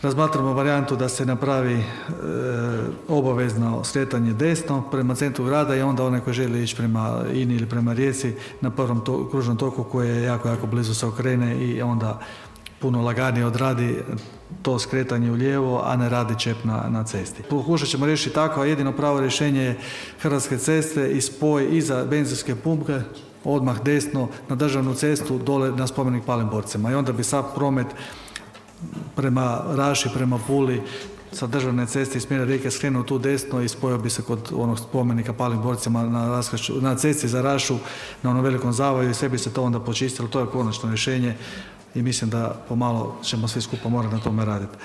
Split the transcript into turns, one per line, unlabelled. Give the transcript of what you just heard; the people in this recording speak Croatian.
razmatramo varijantu da se napravi obavezno skretanje desno prema centru grada i onda onaj koji želi ići prema Ini ili prema Rijeci na prvom kružnom toku koji je jako, jako blizu se okrene i onda puno laganije odradi to skretanje u lijevo, a ne radi čep na cesti. Pokušat ćemo riješiti tako, a jedino pravo rješenje je Hrvatske ceste i spoj iza benzinske pumpe, odmah desno na državnu cestu, dole na spomenik palim borcima. I onda bi sav promet prema Raši, prema Puli, sa državne ceste iz smjera Rijeke skrenuo tu desno i spojio bi se kod onog spomenika palim borcima na cesti za Rašu, na onom velikom zavoju i sve bi se to onda počistilo. To je konačno rješenje i mislim da pomalo ćemo svi skupa morati na tome raditi.